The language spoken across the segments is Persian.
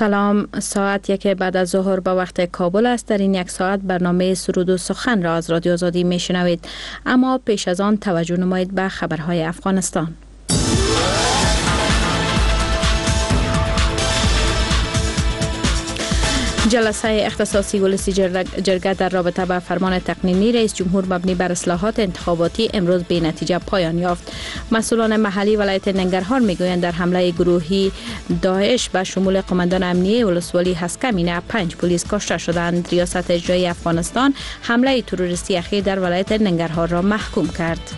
سلام، ساعت 1 بعد از ظهر به وقت کابل است. در این یک ساعت برنامه سرود و سخن را از رادیو آزادی میشنوید، اما پیش از آن توجه نمایید به خبرهای افغانستان. جلسه اختصاصی ولسی جرگه در رابطه با فرمان تقنینی رئیس جمهور مبنی بر اصلاحات انتخاباتی امروز به نتیجه پایان یافت. مسئولان محلی ولایت ننگرهار میگویند در حمله گروهی داعش به شمول قماندان امنیه ولسوالی هسکمینه 5 پلیس کشته شدند. ریاست اجرایی افغانستان حمله تروریستی اخیر در ولایت ننگرهار را محکوم کرد.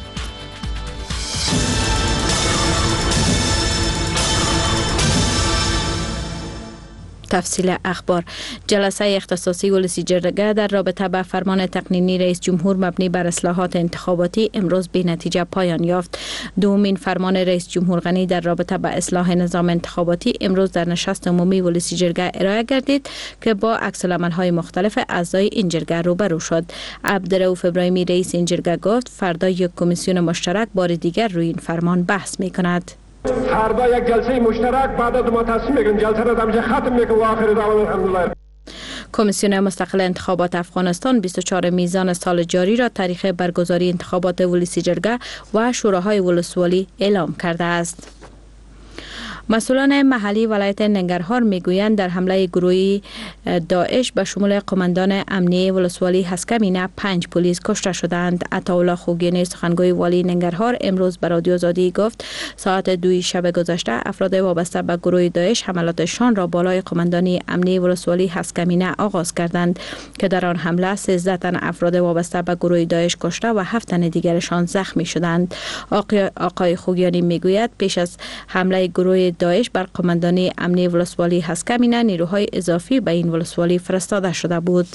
تفصیل اخبار. جلسه اختصاصی ولسی جرگه در رابطه با فرمان تقنینی رئیس جمهور مبنی بر اصلاحات انتخاباتی امروز به نتیجه پایان یافت. دومین فرمان رئیس جمهور غنی در رابطه با اصلاح نظام انتخاباتی امروز در نشست عمومی ولسی جرگه ارائه گردید که با عکس‌العمل‌های مختلف اعضای این جرگه روبرو شد. عبدالرؤوف ابراهیمی رئیس این جرگه گفت فردا یک کمیسیون مشترک بار دیگر روی این فرمان بحث می‌کند. فردا یک جلسه مشترک بعد از ما تصمیم میگیریم، جلسه را دمیشه ختم میکنیم و آخر دعوت الحمدلله. کمیسیون مستقل انتخابات افغانستان 24 میزان سال جاری را تاریخ برگزاری انتخابات ولسی جرگه و شوراهای ولسوالی اعلام کرده است. مسئولان محلی ولایت ننگرهار میگویند در حمله گروهی داعش به شمول قماندان امنیه ولسوالی هسکمینه 5 پلیس کشته شدند. عطاالله خوگینی سخنگوی والی ننگرهار امروز به رادیو آزادی گفت ساعت 2 شب گذشته افراد وابسته به گروه داعش حملاتشان را بالای قماندانی امنیه ولسوالی هسکمینه آغاز کردند که در آن حمله 13 تن افراد وابسته به گروه داعش کشته و 7 تن دیگرشان زخمی شدند. آقای خوگیانی میگوید پیش از حمله گروه داعش بر قماندانی امنیه ولسوالی هسکمینه نیروهای اضافی به این ولسوالی فرستاده شده بود.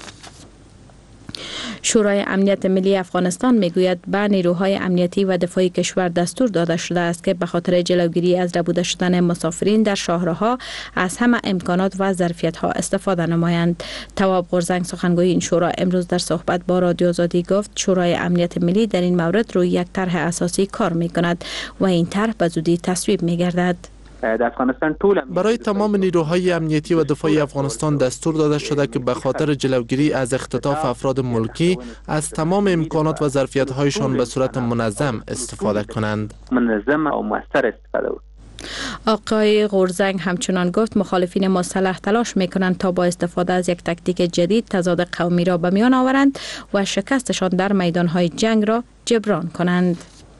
شورای امنیت ملی افغانستان میگوید به نیروهای امنیتی و دفاعی کشور دستور داده شده است که به خاطر جلوگیری از ربوده شدن مسافرین در شاهراها از همه امکانات و ظرفیت‌ها استفاده نمایند. تواب غورزنگ سخنگوی این شورا امروز در صحبت با رادیو آزادی گفت شورای امنیت ملی در این مورد روی یک طرح اساسی کار میکند و این طرح به زودی تصویب میگردد. برای تمام نیروهای امنیتی و دفاعی افغانستان دستور داده شده که به خاطر جلوگیری از اختطاف افراد ملکی از تمام امکانات و ظرفیت‌هایشان به صورت منظم استفاده کنند. آقای غورزنگ همچنان گفت مخالفین مسلح تلاش میکنند تا با استفاده از یک تاکتیک جدید تضاد قومی را به میان آورند و شکستشان در میدانهای جنگ را جبران کنند.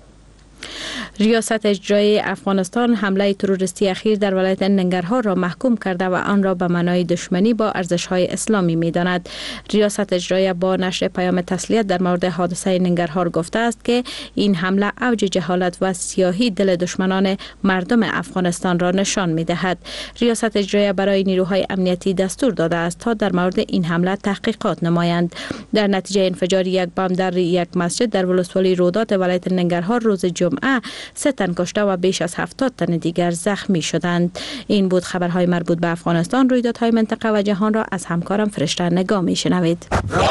ریاست اجرایی افغانستان حمله تروریستی اخیر در ولایت ننگرهار را محکوم کرده و آن را به معنای دشمنی با ارزش‌های اسلامی می‌داند. ریاست اجرایی با نشر پیام تسلیت در مورد حادثه ننگرهار گفته است که این حمله اوج جهالت و سیاهی دل دشمنان مردم افغانستان را نشان می‌دهد. ریاست اجرایی برای نیروهای امنیتی دستور داده است تا در مورد این حمله تحقیقات نمایند. در نتیجه انفجار یک بم در یک مسجد در ولسوالی رودات ولایت ننگرهار روز جمعه 3 تن کشته و بیش از 70 تن دیگر زخمی شدند. این بود خبرهای مربوط به افغانستان. رویدادهای منطقه و جهان را از همکارم فرشته نگاه میشنوید.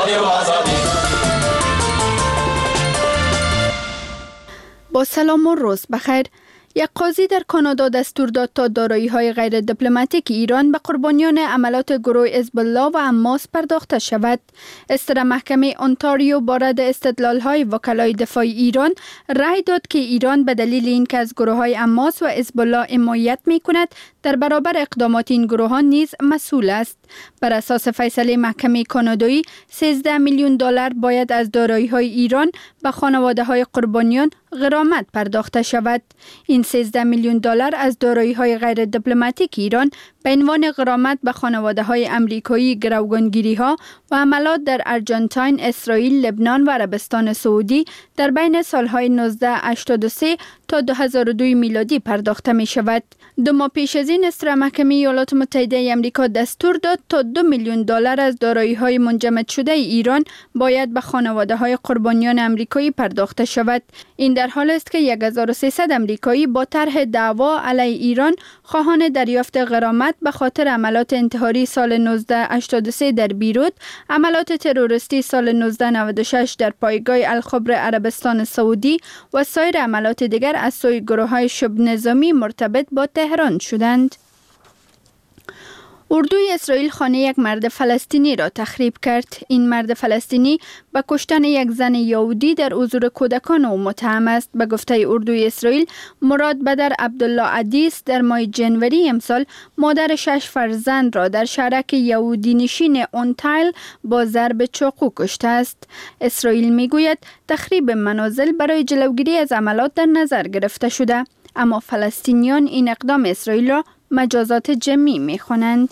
با سلام و روز بخیر. یک قاضی در کانادا دستور داد تا دارایی‌های غیر دیپلماتیک ایران به قربانیان عملات گروه حزب الله و حماس پرداخته شود. استر محکمه انتاریو با رد استدلال‌های وکلای دفاعی ایران رأی داد که ایران به دلیل اینکه از گروه‌های حماس و حزب الله حمایت می‌کند در برابر اقدامات این گروهان نیز مسئول است. بر اساس فیصله محکمه کانادایی 13 میلیون دلار باید از دارایی‌های ایران به خانواده‌های قربانیان غرامت پرداخته شود. این 13 میلیون دلار از دارایی‌های غیر دیپلماتیک ایران به عنوان غرامت به خانواده‌های آمریکایی گروگانگیری‌ها و حملات در ارژانتین، اسرائیل، لبنان و عربستان سعودی در بین سالهای 1983 تا 2002 میلادی پرداخته می شود. 2 ماه پیش از این استر محکمه ایالات متحده آمریکا دستور داد تا 2 میلیون دلار از دارایی‌های منجمد شده ایران باید به خانواده‌های قربانیان آمریکایی پرداخته شود. این در حال است که 1300 آمریکایی با طرح دعوا علیه ایران خواهان دریافت غرامت به خاطر عملات انتحاری سال 1983 در بیروت، عملات تروریستی سال 1996 در پایگاه الخبر عربستان سعودی و سایر عملات دیگر از سوی گروه‌های شبه نظامی مرتبط با تهران شدند. اردوی اسرائیل خانه یک مرد فلسطینی را تخریب کرد. این مرد فلسطینی به کشتن یک زن یهودی در حضور کودکان او متهم است. به گفته اردوی اسرائیل، مراد بدر عبدالله عدیس در ماه جنوری امسال مادر 6 فرزند را در شهرک یهودی نشین اونتایل با ضرب چاقو کشته است. اسرائیل میگوید تخریب منازل برای جلوگیری از عملات در نظر گرفته شده، اما فلسطینیان این اقدام اسرائیل را مجازات جمعی می‌خوانند.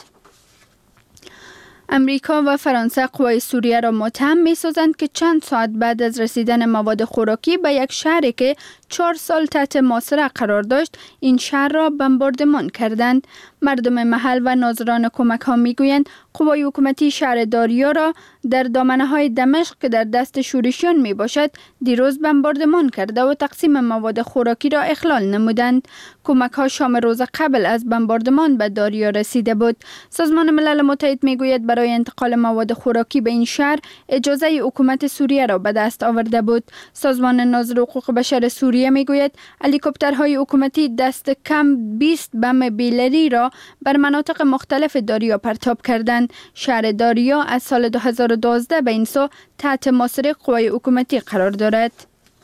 امریکا و فرانسه قوای سوریه را متهم می‌سازند که چند ساعت بعد از رسیدن مواد خوراکی به یک شهری که 4 سال تحت محاصره قرار داشت، این شهر را بمباردمان کردند. مردم محل و ناظران کمک‌ها می‌گویند قوای حکومتی شهر داریا را در دامنه‌های دمشق که در دست شورشیان میباشد دیروز بمباردمان کرده و تقسیم مواد خوراکی را اخلال نمودند. کمک‌ها شام روز قبل از بمباردمان به داریا رسیده بود. سازمان ملل متحد میگوید برای انتقال مواد خوراکی به این شهر اجازه حکومت سوریه را به دست آورده بود. سازمان ناظر حقوق بشر سوریه میگوید هلیکوپترهای حکومتی دست کم 20 بم بیلری را بر مناطق مختلف داریا پرتاب کردند. شهر داریا از سال 2012 به این سو تحت محاصره قوای حکومتی قرار دارد.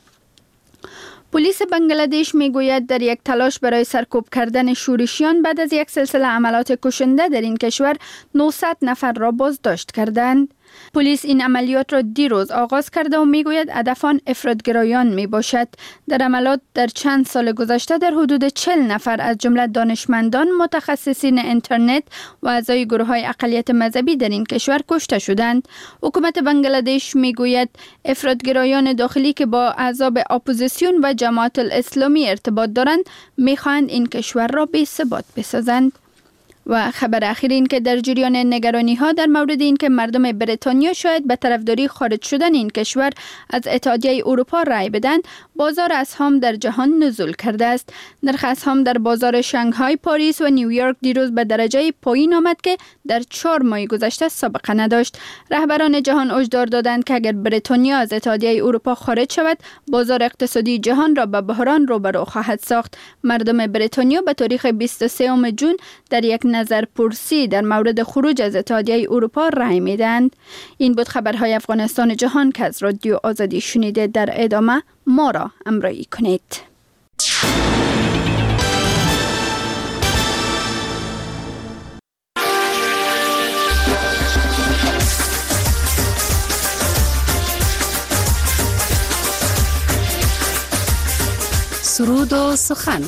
پلیس بنگلادش میگوید در یک تلاش برای سرکوب کردن شورشیان بعد از یک سلسله عملیات کشنده در این کشور 900 نفر را بازداشت کردند. پلیس این عملیات را دیروز آغاز کرده و میگوید هدفان افراط‌گرایان می باشد. در عملیات در چند سال گذشته در حدود 40 نفر از جمله دانشمندان، متخصصین اینترنت و اعضای گروه‌های اقلیت مذهبی در این کشور کشته شدند. حکومت بنگلادش میگوید افراط‌گرایان داخلی که با احزاب اپوزیسیون و جماعت الاسلامی ارتباط دارند میخواهند این کشور را بی‌ثبات بسازند. و خبر اخیر این که در جریان نگرانی ها در مورد این که مردم بریتانیا شاید به طرفداری خارج شدن این کشور از اتحادیه اروپا رای بدن، بازار اسهام در جهان نزول کرده است. نرخ اسهام در بازار شانگهای، پاریس و نیویورک دیروز به درجه پایین آمد که در 4 ماه گذشته سابقه نداشت. رهبران جهان هشدار دادند که اگر بریتانیا از اتحادیه اروپا خارج شود، بازار اقتصادی جهان را به بحران روبرو خواهد ساخت. مردم بریتانیا به تاریخ 23 جون در یک نظرپرسی در مورد خروج از اتحادیه اروپا رای میدند. این بود خبرهای افغانستان جهان که از رادیو آزادی شنیده. در ادامه ما را همراهی کنید. سرود و سخن.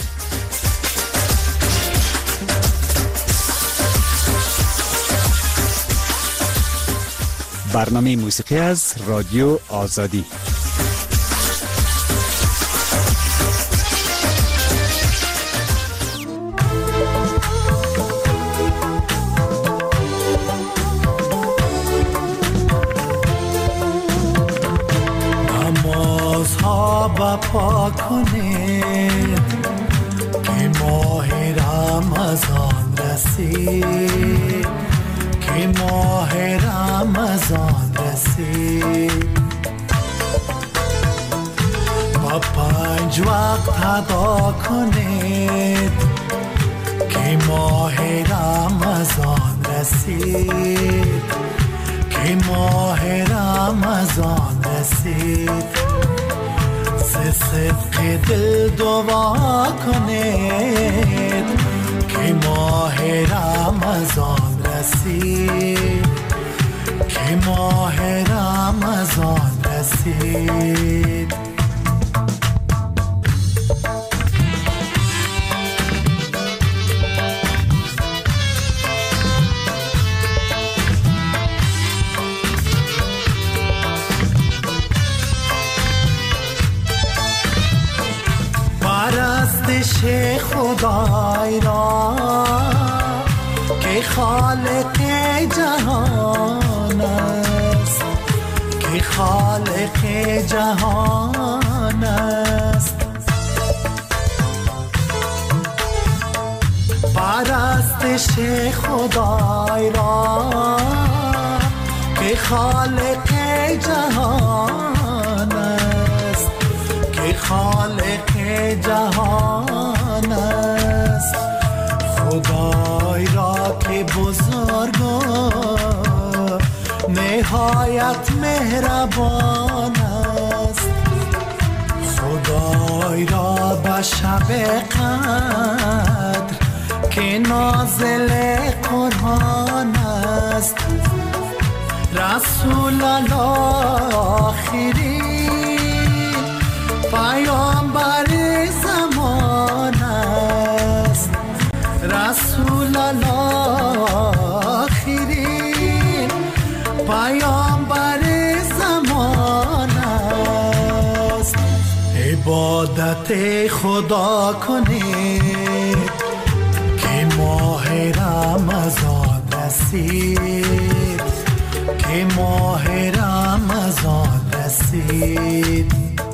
برنامه موسیقی از رادیو آزادی. نمازها بپا کنید که ماه رمضان رسید، که ماه رمضان رسید. با 5 وقت ادا کنید که ماه رمضان رسید، که ماه رمضان رسید. صدق دل دعا کنید که ماه رمضان رسید، که ماه رمضان رسید. پرستش خدای را که خالق جهان است، که خالق جهان است. پرستش خدای را که خالق جهان است، که خالق جهان است. خدای را که عبادت مهربان است، خدای را به شب قدر که نازل قرآن است. رسول الله آخرین پیامبر زمان است، رسول الله آخرین پیامبر زمان است. عبادت خدا کنید که ماه رمضان رسید، که ماه رمضان رسید.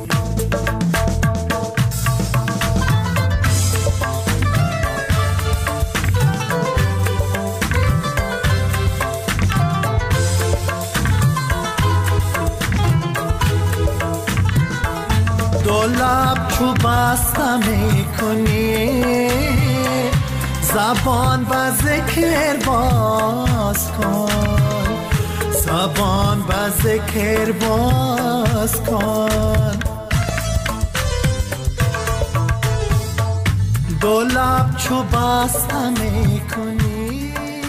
دو لب چو بسته میکنی، زبان و ذکر باز کن، زبان و ذکر باز کن. دو لب چو بسته میکنی.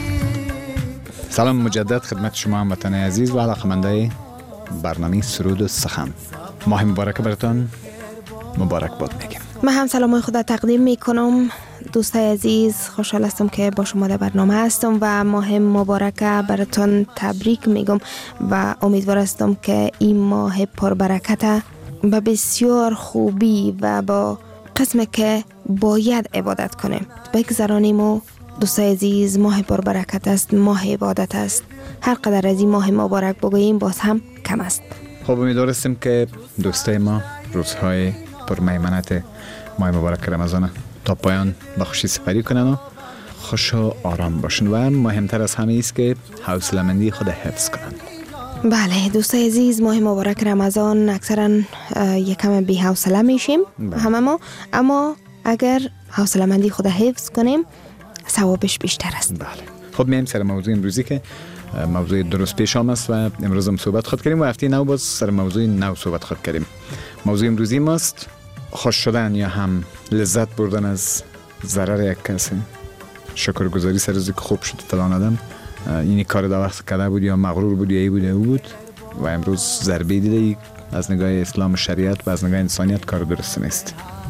سلام مجدد خدمت شما هموطنان عزیز و علاقه‌مندان برنامه سرود و سخن. ماه مبارک براتون مبارک باد میگم. من هم سلام خدا تقدیم میکنم. دوستای عزیز، خوشحال هستم که با شما در برنامه هستم و ماه مبارک براتون تبریک میگم و امیدوار هستم که این ماه پربرکت به بسیار خوبی و با قسم که باید عبادت کنیم بگذرانیم. و دوستای عزیز، ماه پربرکت است، ماه عبادت است. هر قدر از این ماه مبارک بگوییم باز هم کم است. خب امیدوار هستیم که دوستای ما روزهای پرمیمنت ماه مبارک رمضان تا پایان با خوشی سپری کنن و خوش و آرام باشن و مهمتر از همه است که حوصله‌مندی خود حفظ کنن. بله دوستای عزیز، ماه مبارک رمضان اکثرا یکم بی حوصله میشیم همه ما، اما اگر حوصله‌مندی خود حفظ کنیم ثوابش بیشتر است. بله. خب میایم سر موضوع امروزی که موضوع درست پیش آمد است و امروز هم صحبت خود کردیم و هفته نو باز سر موضوع نو صحبت خود کردیم. موضوع امروزی ماست خوش شدن یا هم لذت بردن از ضرر یک کسی. شکرگزاری سر از که خوب شد فلان آدم اینی کار دا وقت کرده بود یا مغرور بود یا ای بود یا او بود و امروز ضربه دیده از نگاه اسلام و شریعت و از نگاه انسانیت کار درست نیست.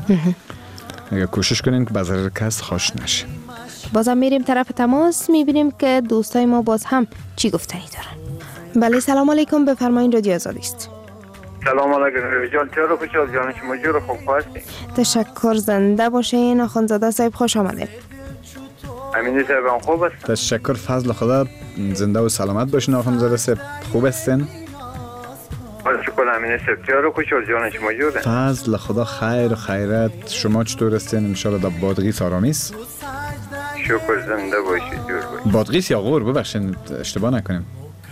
اگر کوشش کنین که به ضرر کس خوش نشه. بازم میریم طرف تماس، میبینیم که دوستای ما باز هم چی گفتنی دارن. بله سلام علیکم، بفرمایید رادیو آزادی است. سلام علیکم جان، چرا خوشحال جان شما جور خوب هستین؟ تشکر، زنده باشین. آخوندزاده صاحب خوش آمدید. امینی صاحب خوب است؟ تشکر، فضل خدا، زنده و سلامت باشین. آخوندزاده صاحب خوب هستین؟ شکر امینی صاحب، چرا خوشحال جان شما جوره؟ فضل خدا خیر و خیرت. شما چطور هستین؟ انشالله در بادغیس آرامی است؟ شکر، زنده باشید، جور باشید. بادغیس یا غور؟ ببخشید اشتباه نکنیم.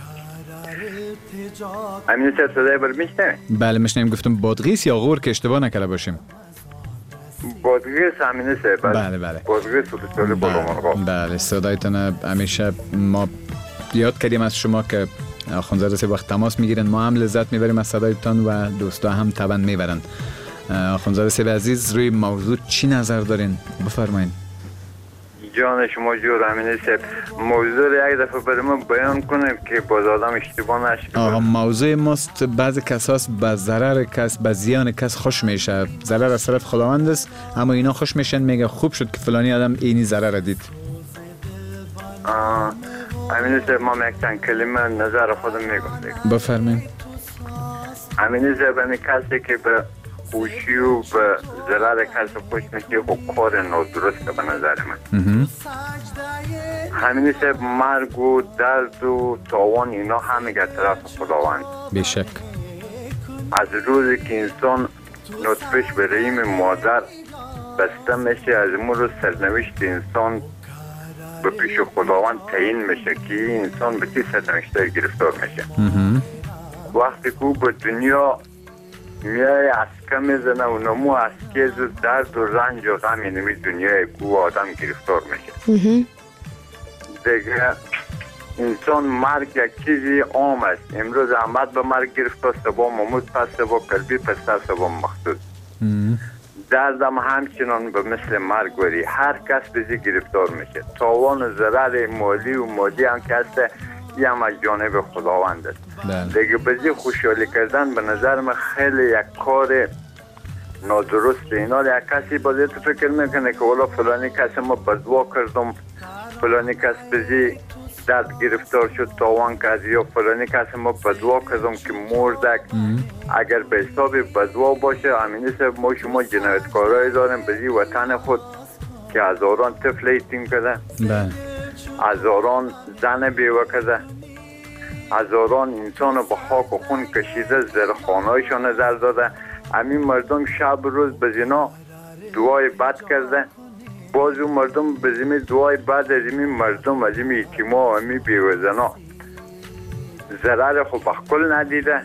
امینی صاحب صدای بر میشنوید؟ بله میشنویم. گفتم بادغیس یا غور که اشتباه نکرده باشیم. بادغیس امینی صاحب. بله بله. بادغیس ولسوالی بلومرغ. بله صدایتون همیشه ما یاد کردیم از شما که آخوندزاده صاحب وقت تماس میگیرن ما هم لذت میبریم از صدایتون و دوستا هم طبعا میبرن. آخوندزاده صاحب عزیز روی موضوع چی نظر دارین؟ بفرمایید. جان شما جور امینی صاحب، موضوع رو یک دفعه برام بیان کنیم که باز آدم اشتباه نشه. آقا موضوع ماست بعضی کساس به ضرر کس به زیان کس خوش میشه. ضرر از طرف خداوند است اما اینا خوش میشن، میگه خوب شد که فلانی آدم اینی ضرر دید. امینی صاحب ما یک چند کلمه نظر خودم میگم. بفرمایید. امینی صاحب این کسی که به خوشی و به ضرر کسی خوش میشه خب کار نادرسته به نظر من. همینی صاحب مرگ و درد و تاوان اینا همه طرف خداوند. بیشک. از روزی که انسان نطفش به رحم مادر بسته میشه از اون روز سرنوشت انسان به پیش خداوند تعیین میشه که این انسان به چه سرنوشته گرفتار میشه. وقتی که به دنیا میای اسکه میزنه و نمو اسکیز و درد و رنج و غم اینمی دنیای که آدم گرفتار میشه. دیگه انسان مرگ یک چیزی عام است. امروز احمد به مرگ گرفت، صبح محمود، پس صبح قلبی، پس صبح مخصوص. دردم همچنان به مثل مرگ وری، هر کس بزی گرفتار میشه. تاوان و ضرر مالی و مادی هم که هست یه هم از جانب خداوند است. دیگه بزی خوشحالی کردن به نظر من خیلی یک کار نادرست. اینا یک کسی بازی تو فکر میکنه که والا فلانی کسی ما بدوا کردم، فلانی کس بزی درد گرفتار شد تاوان کرد، یا فلانی کسی ما بدوا کردم که مردک. اگر به حساب بدوا باشه همینی سب ما شما جنایتکارای داریم بزی وطن خود که هزاران طفل یتیم کرده، هزاران زن بیوه کرده، هزاران انسان به خاک و خون کشیده، زرخانهایشان نظر داده. همین مردم شب روز به زنا دعای بد کرده، باز اون مردم به زمین دعای بد از این مردم، از این یتیما و همین بیوه زنا ضرر خود بخکل ندیده.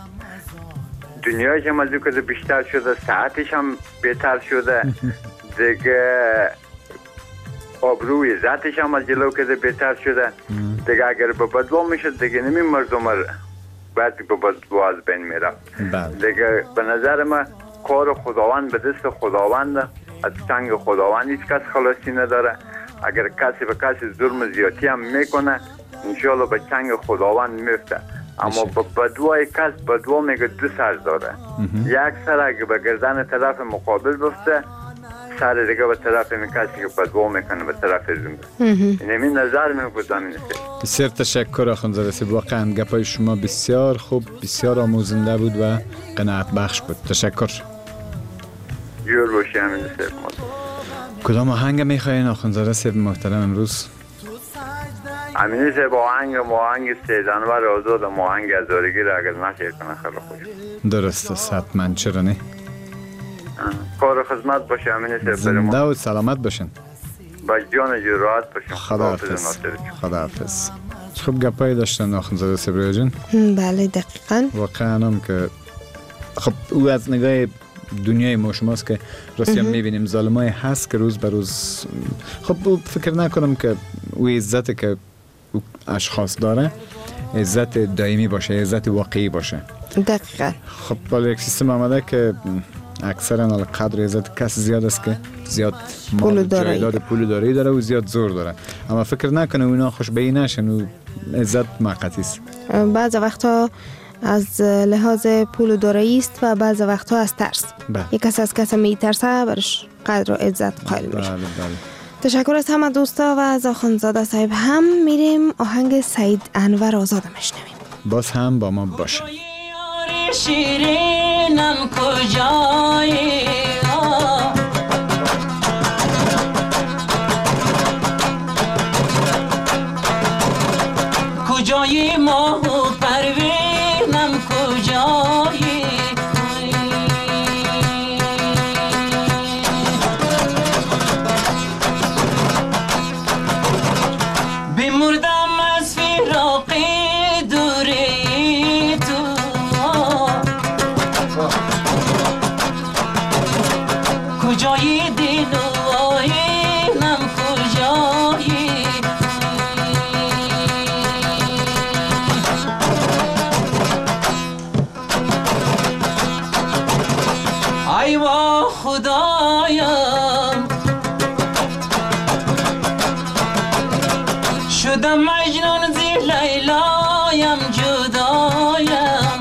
دنیایش هم از او که بیشتر شده، ساعتش هم بهتر شده دیگه، آبروی عزتش هم از جلو که بهتر شده دیگه. اگر به بدوا میشد دیگه نمی مردم باید به بدوا از بین میره دیگه. به نظر من کار خداوند به دست خداوند، از چنگ خداوند هیچ کس خلاصی نداره. اگر کسی به کسی ظلم زیادتی هم میکنه انشالله به چنگ خداوند میفته. اما به بدوای کس بدوا میگه دو سر داره. یک سر اگه به گردن طرف مقابل بفته، سر دیگه به طرف این کسی که بدوا میکنه به طرف زنده. این نظر من گذارم. بسیار تشکر آخوندزاده صاحب، واقعا گپای شما بسیار خوب، بسیار آموزنده بود و قناعت بخش بود. تشکر. جور باشی همین صاحب. کدام آهنگ میخواین آخوندزاده صاحب محترم امروز؟ همین صاحب آهنگ سیدانور آزاد و آهنگ هزارگی را اگر نشیر کنه خیلی خوش. درست است، حتما، چرا نه؟ کار خدمت باشه همین صاحب. زنده و سلامت باشین. با جان جو راحت باشین. خداحافظ. خداحافظ. خوب گپایی داشتن آخوندزاده صاحب جان. بله دقیقاً. واقعا هم که خب او از نگاه دنیای ما شماست که راستی هم میبینیم ظالمای هست که روز به روز، خب فکر نکنم که او عزت که او اشخاص داره عزت دائمی باشه، عزت واقعی باشه. دقیقاً. خب بالا یک سیستم آمده که اکثرا قدر عزت کس زیاد است که زیاد مال جایداد پول داری داره و زیاد زور داره، اما فکر نکنه اونا خوشبینی نشن و عزت موقتی است. بعض وقتا از لحاظ پول و دارایی است و بعض وقتا از ترس. یک کس از کس میترسه برش قدر و عزت قائل میشه. تشکر از همه دوستا و از آخوندزاده صاحب هم میریم آهنگ سید انور آزاد میشنویم. باز هم با ما باشه. شیرینم کجایی کجایی ما پروینم کجایی بمردم از فراقی دوری تو کجایی دین و آینم کجایی ای وا خدایم شدم مجنون زی لیلایم جدایم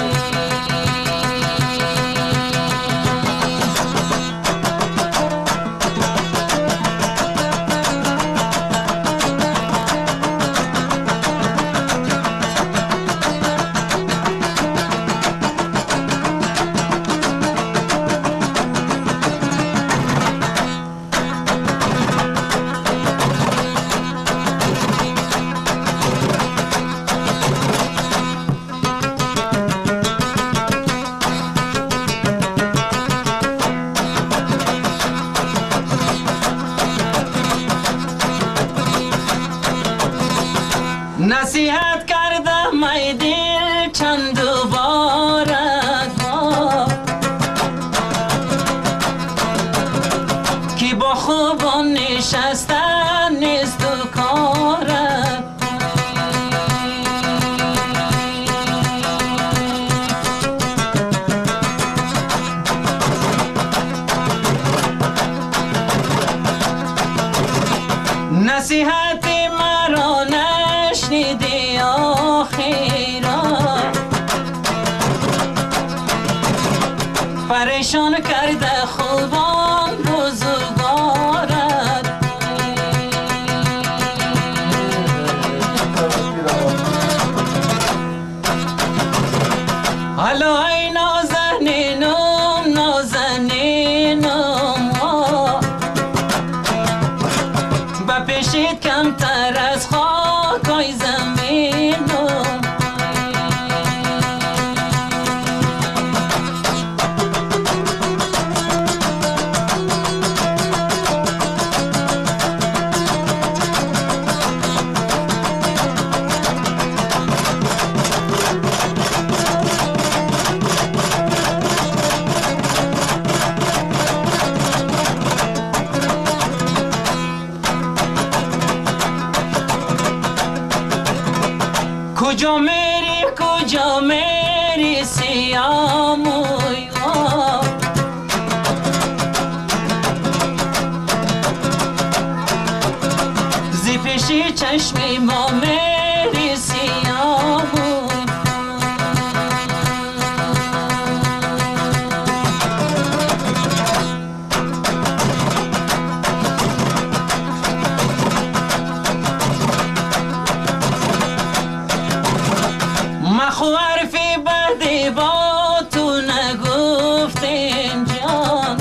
نصیحت کردم ای دل چند بارت که با خوبان نشستن نیست و کارت نصیحت مرا نشنیدی آخیرا، پریشان کرده خوبان روزگارت. حالا ای نازنینم نازنینم، با پیشید کمتر از خاکای زمینم. کجا میری سیاموی، زی پیشی چشمی ما میری سیاموی. مخو حرفی بدی با تو نگفتیم جان.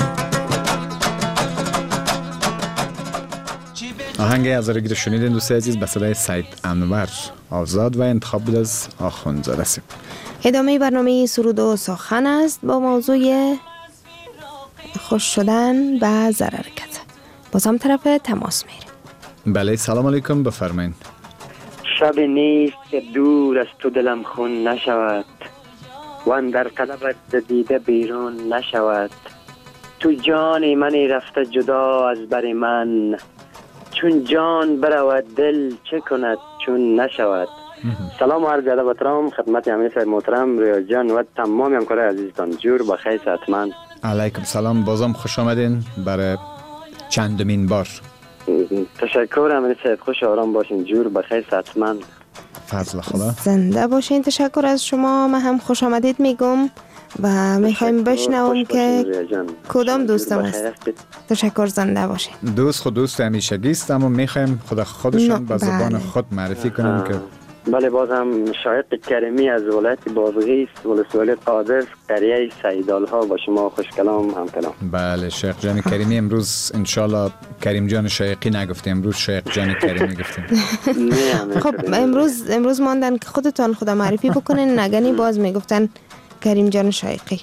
آهنگ از رگیر شنیدین دوست عزیز به صدای سید انور آزاد و انتخاب بود از آخوندزاده است. ادامه برنامه سرود و سخن است با موضوع خوش شدن و ضرر کده. باز هم طرف تماس میریم. بله سلام علیکم بفرمایید. شب نیست که دور از تو دلم خون نشود، و اندر قلبت دیده بیرون نشود. تو جان منی رفته جدا از بر من، چون جان برود دل چه کند چون نشود. سلام و عرض ادب و احترام خدمت امیر صاحب محترم ریا جان و تمام همکارای عزیزتان. جور بخیر صحتمند. علیکم سلام، بازم خوش آمدین برای چندمین بار. تشکر امیر صاحب، خوش آرام باشین. جور بخیر صحتمند. فضل خدا. زنده باشین. تشکر از شما. من هم خوش آمدید میگم و میخوایم بشنوم که کدام دوستم است. تشکر، زنده باشین. دوست خود دوست همیشگی است، اما میخوایم خودشون به زبان خود معرفی کنن که بله. بازم شایق کریمی از ولایت بادغیس ولسوالی قادس قریه سیدالها با شما خوش کلام هم کلام. بله شیخ جان کریمی. امروز انشالله کریم جان شایقی نگفتیم، امروز شیخ جان کریمی گفتیم. خب امروز ماندن که خودتان خدا معرفی بکنین، نگنی باز میگفتن کریم جان شایقی.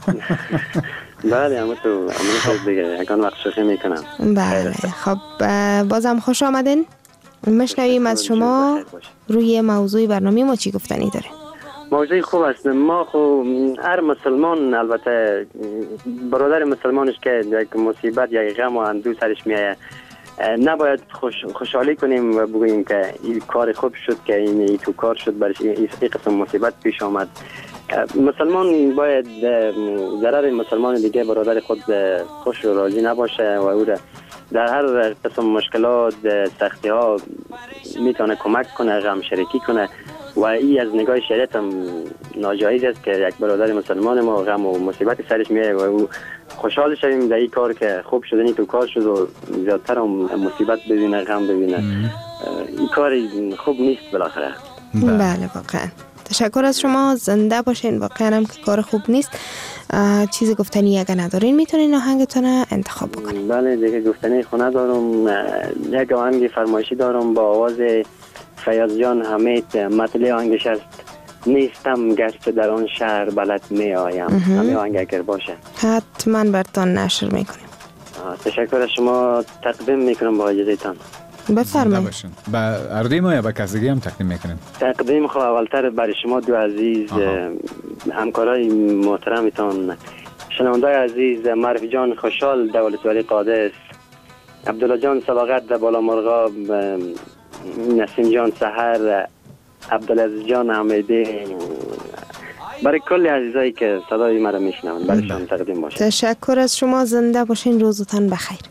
بله تو دیگه یکان وقت شوخی میکنم. بله خب بازم خوش آمدین. مشنویم از شما روی موضوع برنامه ما چی گفتنی داره. موضوع خوب است. ما خب هر مسلمان، البته برادر مسلمانش که یک مصیبت یا غم و اندوه سرش میایه، نباید خوشحالی کنیم و بگوییم که این کار خوب شد که این تو کار شد برش این قسم مصیبت پیش آمد. مسلمان باید ضرر مسلمان دیگه برادر خود خوش و راضی نباشه و او در هر قسم مشکلات سختی ها میتونه کمک کنه، غم شریکی کنه و این از نگاه شریعت هم ناجایز است که یک برادر مسلمان ما غم و مصیبت سرش میاد و او خوشحال شویم در این کار که خوب شدنی تو کار شد و زیادتر هم مصیبت ببینه، غم ببینه. این کار خوب نیست بالاخره. بله واقعا. تشکر از شما. زنده باشین. واقعا هم که کار خوب نیست. چیزی گفتنی اگه ندارین میتونین آهنگتون انتخاب بکنین. بله دیگه گفتنی خونه دارم. یک آهنگ فرمایشی دارم با آواز فیاض جان حمید. مطلع آهنگش است نیستم گرچه در آن شهر بلد می آیم. همین آهنگ اگر باشه حتما براتون نشر میکنیم. تشکر از شما. تقدیم میکنم با اجازهتان. بفرمایید. با اردی ما یا با کسیگی هم تقدیم میکنیم؟ تقدیم خواهم اولتر برای شما دو عزیز همکارای محترمتان، شنوندای عزیز، معرفی جان خوشحال در ولسوالی قادس، عبدالله جان صباغت در بالا مرغاب، نسیم جان سحر، عبدالعزیز جان حمیدی، برای کل عزیزایی که صدای مرا میشنوند برایشان تقدیم باشه. تشکر از شما. زنده باشین. روزتان بخیر.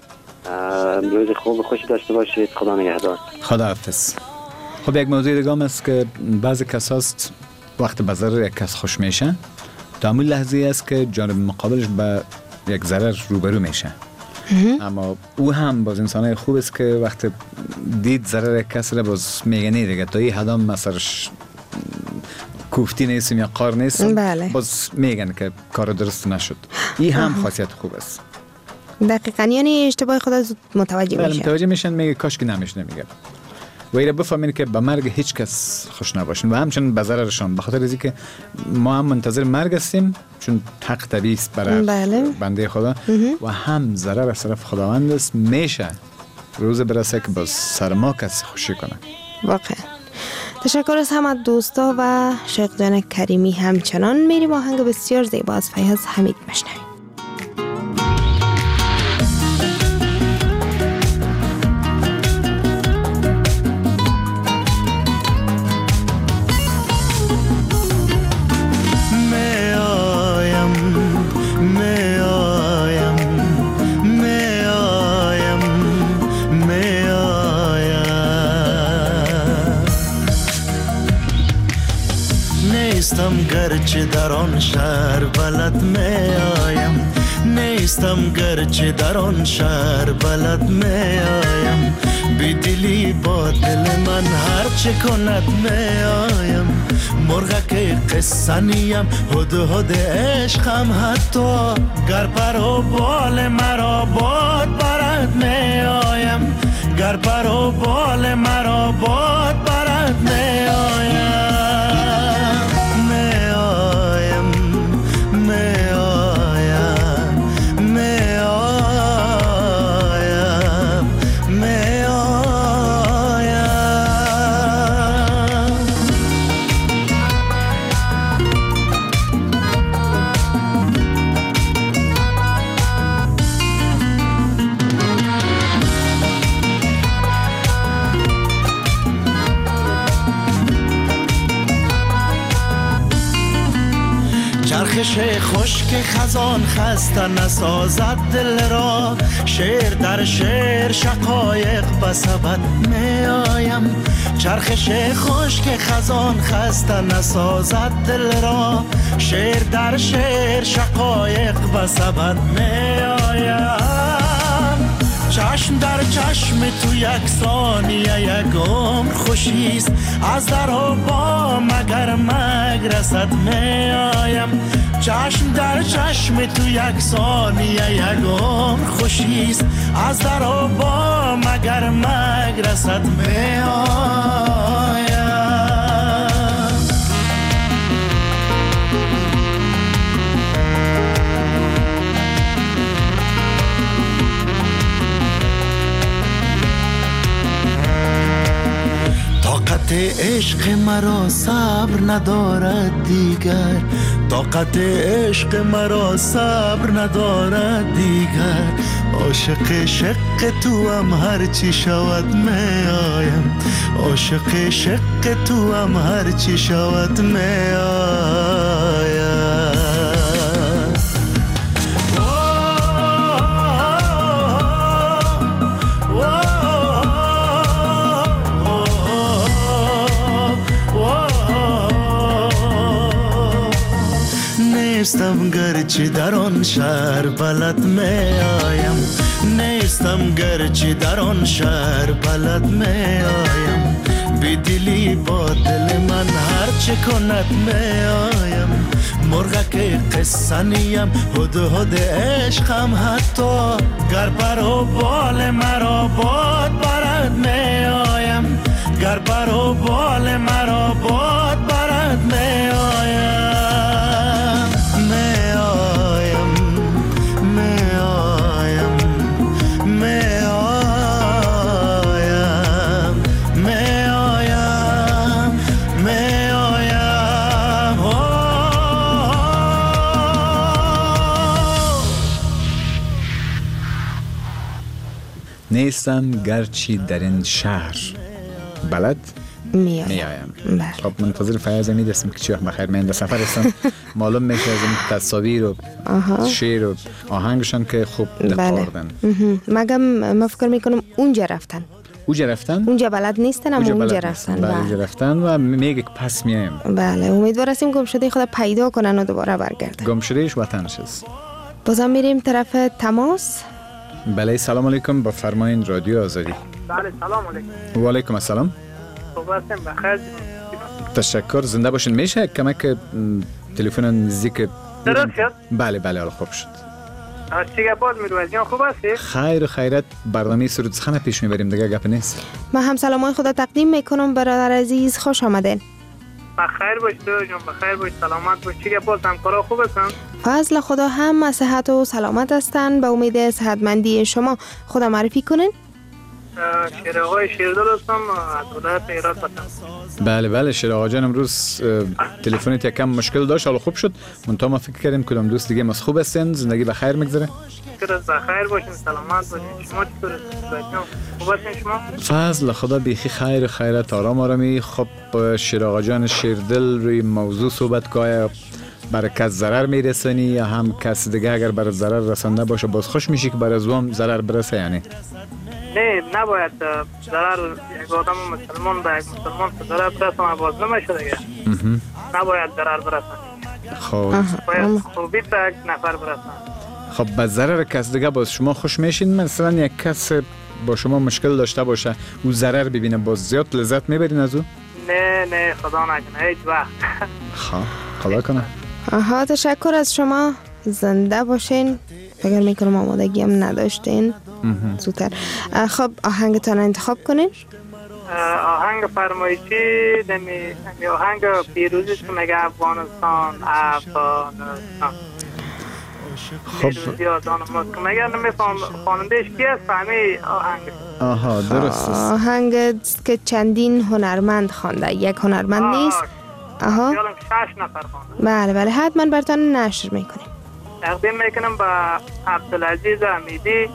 روز خوب خوش داشته باشید. خدا نگهدار. خداحافظ. خب یک موضوع دیگه هم است که بعضی کس هست وقت به ضرر یک کس خوش میشه، تا همون لحظه است که جانب مقابلش به یک ضرر روبرو میشه. اما او هم باز انسانای خوب است که وقت دید ضرر یک کس را باز میگنی دیگه، تا این حدام مثلش کوفتی نیستیم یا قار نیستیم. بله. باز میگن که کار درست نشد. این هم خاصیت خوب است. دقیقاً، یعنی اشتباه خدا زود متوجه میشه. متوجه میشن، میگه کاش که نمیشه، نمیگه و ایره بفهمین که به مرگ هیچ کس خوش نباشین و همچنین به ضررشان، به خاطر اینکه ما هم منتظر مرگ هستیم چون حق طبیعی است برای بنده خدا و هم ضرر از طرف خداوند است. میشه روز برسه که باز سر ما کسی خوشی کنه. واقعا تشکر از همه دوستا و شیخ جان کریمی. همچنان میریم آهنگ بسیار زیبا از فیاض حمید بشنویم. گرچه در آن شهر بلد می آیم، نیستم گرچه در آن شهر بلد می آیم، بی دلی با دل من هر چه کند می آیم، مرغک قصه نیم هد هد عشقم، حتی گر پر و بال مرا باد برد می آیم، گر پر و بال مرا باد برد می آیم. چرخش خشک خزان خسته نسازد دل را، شعر در شعر شقایق بسبد می آیم، چرخش خشک خزان خسته نسازد دل را، شعر در شعر شقایق بسبد می آیم، چشم در چشم تو یک ثانیه یک عمر خوشیست، از در و بام اگر مگرسد می آیم، چشم در چشم تو یک ثانیه یک عمر خوشیست، از در و بام اگر مگرسد می آیم. طاقت عشق مرا صبر ندارد دیگر، طاقت عشق مرا صبر ندارد دیگر، عاشق شق تو هم هر چی شود می آیم، عاشق شق تو هم هر چی شود می آیم. نیستم گرچه در آن شهر بلد می آیم، نیستم گرچه در آن شهر بلد می آیم، بی دلی با دل من هر چه کند می آیم، مرغک قصه نیم هد هد عشقم، حتی گر پر و بال مرا باد برد می آیم، گر پر و بال مرا باد برد می آیم. نیستم گرچه در این شهر بلد میایم. خب منتظر فیاض امید هستم که چی وقت بخیر من در سفر هستم. معلوم میشه از این تصاویر و شعر و آهنگشان که خوب دقاردن. مگم ما فکر میکنم اونجا رفتن. اونجا بلد نیستن اما اونجا رفتن. بله اونجا رفتن و میگه که پس میایم. بله امیدوار هستیم گمشده خدا پیدا کنن و دوباره برگردن. گمشدهش وطنش است. بازم میریم طرف تماس. بله سلام علیکم با فرمایین رادیو آزادی. بله سلام علیکم. و علیکم السلام. خوب هستم بخیر. تشکر زنده باشین. میشه کمک تلفن نزدیک درست شد؟ بله حالا خوب شد. چیگه باز میروید جان خوب هستی؟ خیر و خیرت برنامه سرود سخن پیش میبریم دیگه گپ نیست. من هم سلامای خدا تقدیم میکنم برادر عزیز خوش آمدین. بخیر باش تو جان بخیر باش سلامت باش. چیگه باز همکارا خوب هستن؟ فضل خدا هم صحت و سلامت هستن به امید صحتمندی شما. خدا معرفی کنین. شیر آقای شیردل هستم از ولایت هرات هستم. بله شیر آقا جان امروز تلفنت یکم مشکل داشت حالا خوب شد. منتها ما فکر کردیم کدام دوست دیگه مس خوب هستین زندگی بخیر میگذره. بخیر باشین سلامت باشین. شما چطور هستین؟ خوب هستین شما؟ فضل خدا بیخی خیر و خیرت آرامی. خب شیر آقا جان شیردل روی موضوع صحبت که برای کس ضرر میرسونی یا هم کس دیگه اگر برای ضرر رسانده باشه باز خوش میشی که برای زوام ضرر برسه یعنی؟ نه نباید ضرر یک آدم مسلمان به یک مسلمان ضرر برسانه باز نمیشه دیگه. نباید ضرر برسانه. خب باید خوبی به یک نفر برسانه. خب به ضرر کس دیگه باز شما خوش میشین؟ مثلا یک کس با شما مشکل داشته باشه او ضرر ببینه باز زیاد لذت میبرین از او؟ نه خدا نکنه هیچ وقت. خب خدا کنه. تشکر از شما زنده باشین. فکر میکنم آمادگی هم نداشتین زودتر. خب آهنگتان انتخاب کنین. آهنگ فرمایشی دمی آهنگ پیروزی که میگه افغانستان خب پیروزی آزان ماست که میگه نمیفهم خوانندهش کی است فهمی آهنگ درست است. آهنگ که چندین هنرمند خوانده یک هنرمند نیست. یالم 6 نفر خوانده. بله حتما براتون نشر میکنیم. تقدیم میکنم به عبدالعزیز امیدی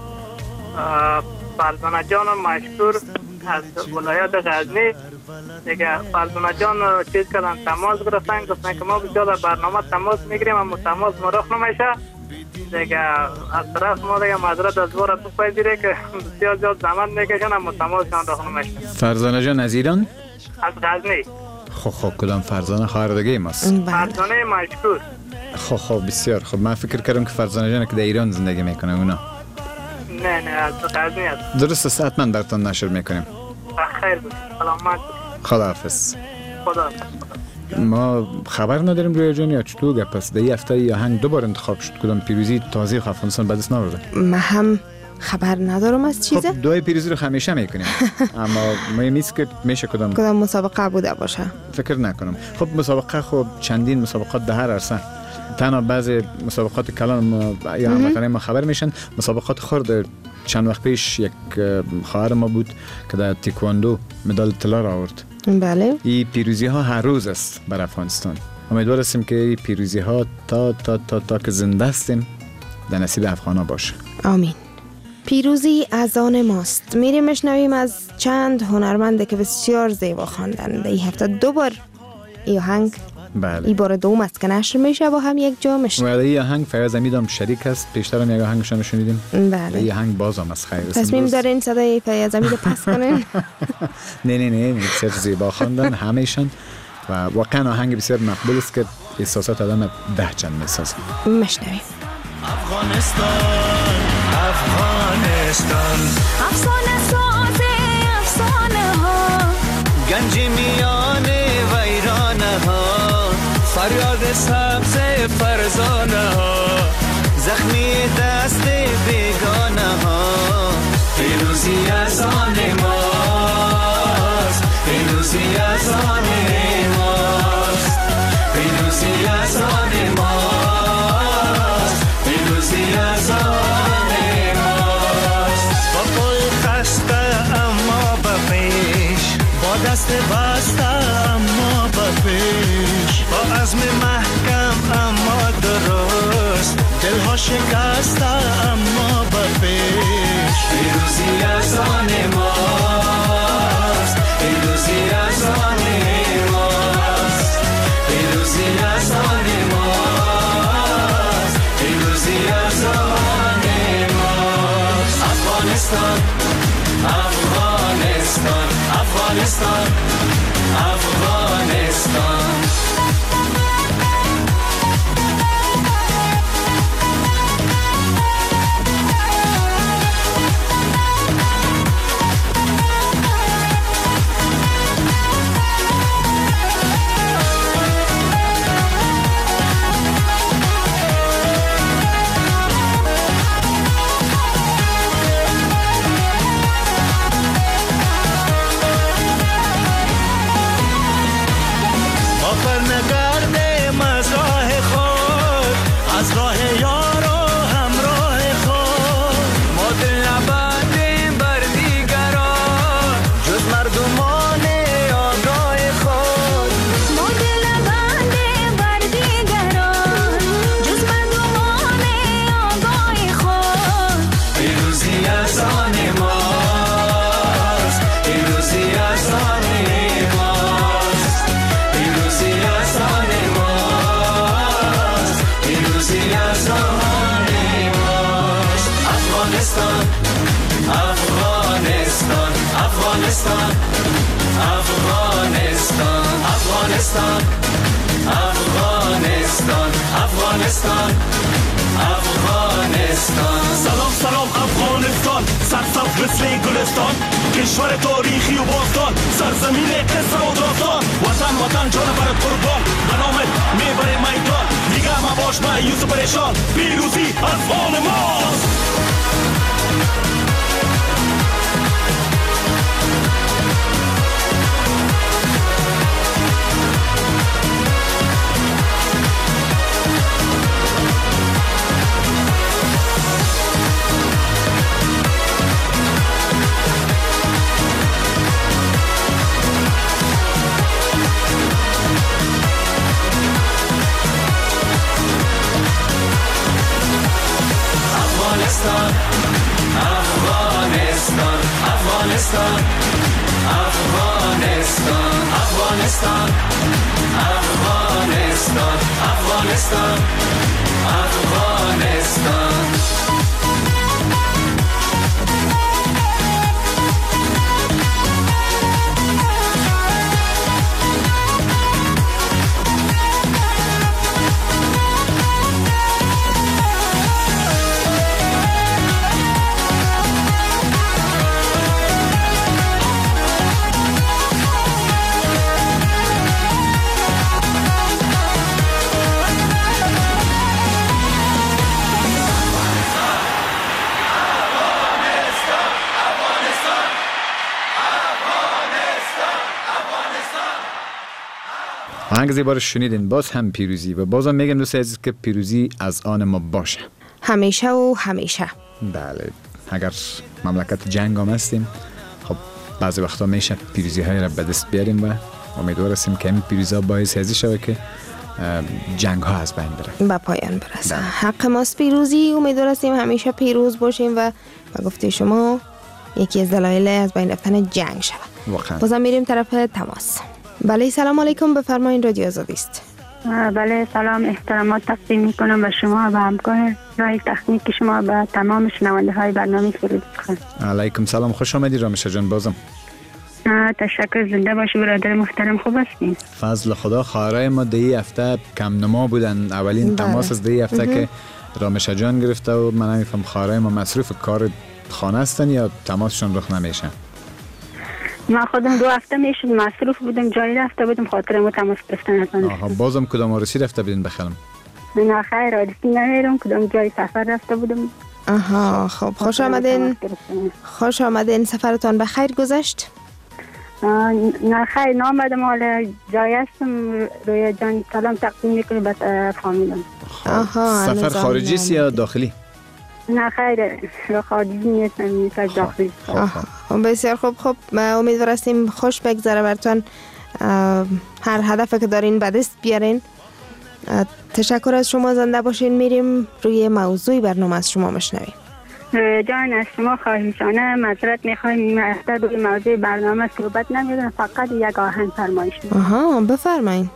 فرزانه جان مشکور از ولایت غزنی دیگه. فرزانه جان چیز کردن تماس گرفتن گفتن که ما بسیار در برنامه تماس میگیریم اما تماس مرخ نمیشه دیگه. از طرف ما دیگه معذرت از بار بپذیره که بسیار زیاد زحمت میکشن اما تماسشان رخ نمیشه. فرزانه جان از ایران؟ از غزنی. خب کدام فرزانه خواهر دیگه ماست؟ فرزانه مشکور. خب بسیار خب. من فکر کردم که فرزانه جان که در ایران زندگی میکنه اونا. نه از غزنی است. درست است حتما براتون نشر میکنیم. بخیر بود سلامت. خداحافظ. خدا. ما خبر نداریم روی جان یا چطور گپ است؟ در این هفته یه آهنگ دوباره انتخاب شد کدام پیروزی تازه افغانستان به دست نآورده. من هم خبر ندارم از چیزه. خب دعای پیروزی رو همیشه میکنیم اما مهم نیست که میشه کدام مسابقه بوده باشه. فکر نکنم. خب مسابقه خب چندین مسابقات در هر عرصه. تنها بعضی مسابقات کلان یا هموطنان ما خبر میشن. مسابقات خرد چند وقت پیش یک خواهر ما بود که در تیکواندو مدال طلا را آورد. بله. این پیروزی ها هر روز است بر افغانستان. امیدوار هستیم که این پیروزی ها تا که زنده هستیم در نصیب افغان ها باشه. آمین. پیروزی از آن ماست. میریم میشنویم از چند هنرمنده که بسیار زیبا خواندن. این هفته دوبار این آهنگ بله. این بار دوم است که نشر میشه با هم یک جا میشه. ولی این آهنگ فیاض امیدم شریک است. پیشترم یک آهنگشون شنیدیم. بله. این آهنگ بازم از خیر. تصمیم دارین صدای فیاض امید پس کنین؟ نه بسیار زیبا خواندن همیشون و واقعا آهنگ بسیار مقبول است که احساسات آدم ده چند میسازه. میشنویم. افغانستان افسانه ساز افسانه ها گنج میان ویرانه ها فریاد سبز فرزانه ها زخمی دست بیگانه ها پیروزی از آن ماست پیروزی از آن ماست پیروزی از آن ماست پیروزی از آن دست بسته اما بپیش با عزم محکم اما درست دلها شکسته اما بپیش پیروزی از آن ماست پیروزی از افغانستان افغانستان افغانستان افغانستان سلام سلام افغانستان سرسبز مثل گلستان کشور تاریخی و باستان سرزمین قصر و داستان وطن وطن جان برات قربان به نامت میبره میدان دیگه مباش مایوس و پریشان پیروزی از آن ماست Afghanistan, Afghanistan, Afghanistan, Afghanistan, Afghanistan, Afghanistan, Afghanistan. آهنگ زیبا رو شنیدین. باز هم پیروزی و بازم میگم دوست عزیز که پیروزی از آن ما باشه همیشه و همیشه. بله اگر مملکت جنگ هم هستیم خب بعضی وقتا میشه پیروزی های را به دست بیاریم و امیدوار هستیم که این پیروزی ها باعث هزی شود که جنگ ها از بین بره به پایان برسه. حق ماست پیروزی. امیدوار هستیم همیشه پیروز باشیم و گفته شما یکی از دلایل از بین رفتن جنگ شود. واقعا بازم میریم طرف تماس. بله سلام علیکم، بفرمایین رادیو آزادی است. بله سلام، احترامات تقدیم میکنم به شما و همکار رای تکنیک شما به تمام شنونده های برنامه فرود خان. علیکم سلام، خوش آمدید رامشه جان. بازم تشکر، زنده باشی برادر محترم. خوب هستین؟ فضل خدا. خواهرای ما دی هفته کم نما بودن. اولین تماس از دی هفته که رامشه جان گرفته و من نمیفهم خواهرای ما مصروف کار خانه هستن یا تماسشون رخ نمیشه. ما خودم 2 هفته میشد مصروف بودم، جایی رفته بودم خاطر ما تماس گرفتن هستن. آها، بازم کدام آرسی رفته بودین بخیرم؟ نه خیر، آرسی نمیرم، کدام جای سفر رفته بودم. آها خب خوش آمدین. خوش آمدین، سفرتان به خیر گذشت؟ نه خیر نامدم، حالا جای هستم. رویا جان سلام تقدیم میکنی به فامیلم. آها، سفر خارجی است یا داخلی؟ نه خیر خارجی نیستم، داخلی. بسیار خوب. خب امیدوار هستیم خوش بگذره براتون، هر هدفی که دارین به دست بیارین. تشکر از شما، زنده باشین. میریم روی موضوع برنامه از شما مشنویم. جان از شما خواهشانه معذرت میخوایم، اصلا روی موضوع برنامه صحبت نمیدونم، فقط یک آهنگ فرمایش میکنم. آها بفرمایید.